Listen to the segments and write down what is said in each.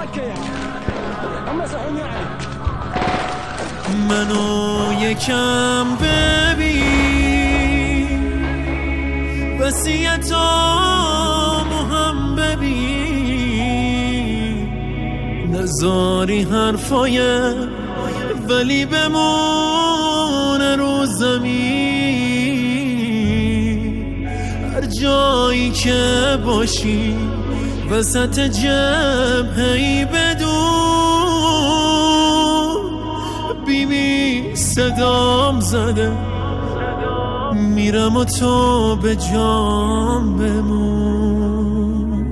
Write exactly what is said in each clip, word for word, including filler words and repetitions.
منو یکم ببین، وصیتامو هم ببین، نذاری حرفای ولی بمونه رو زمین. هر جایی که باشی وسط جبهه‌ای بدون، بیمی صدام زده میرم و تو به جام بمون.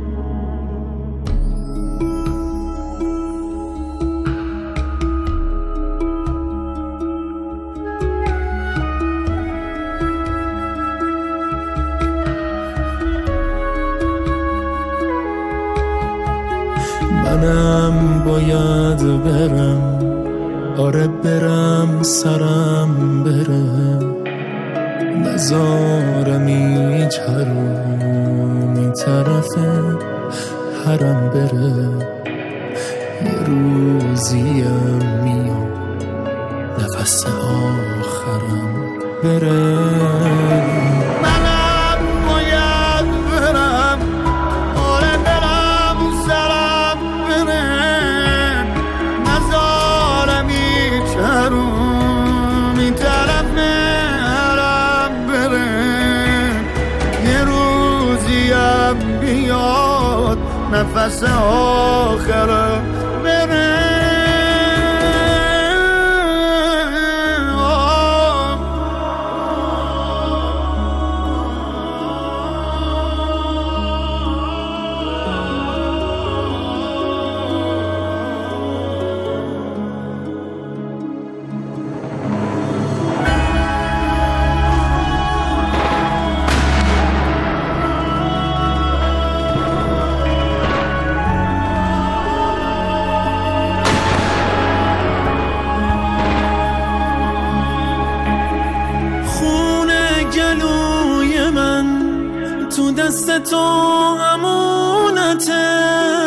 منم باید برم، آره برم، سرم برم، نزارم هیچ حرومی طرف حرم بره. یه روزیم میام نفس آخرم بره. نفس آخرم بره. تو دست تو امونته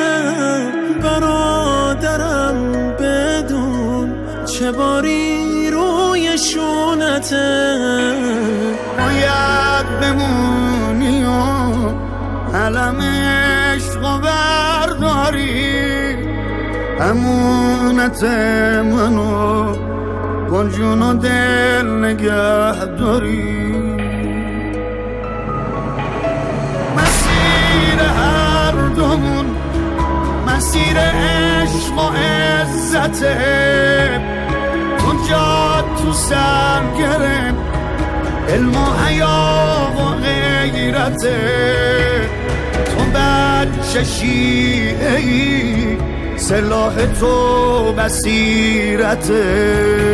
برادرم، بدون چه باری روی شونته. باید بمونی و علم عشق و برداری، امونت منو با جون و دل نگه داری. مسیر عشق و عزته، اونجا تو سرگرم علم و حیا و غیرته. تو بچه شیعه‌ای، سلاح تو بصیرته.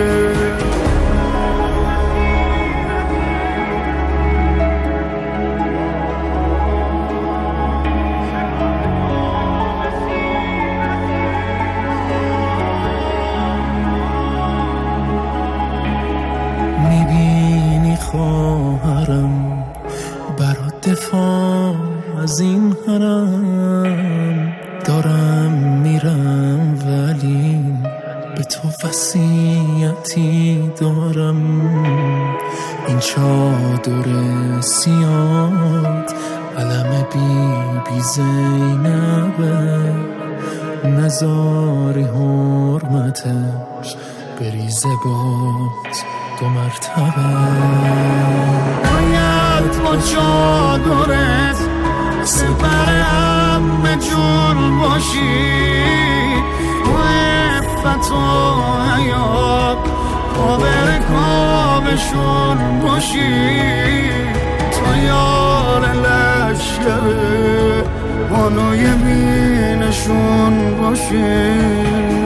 خواهرم برات دفاع از این حرم دارم میرم، ولی به تو وصیتی دارم. این چادر سیاد علم بی بی زینبه، نذاری حرمتش بریزه باز دو مرتبه. باید با چادرت سپر همه جون باشی، و عفت و حیا قابل کامشون باشی. تو یار لشکر بانوی بینشون باشی.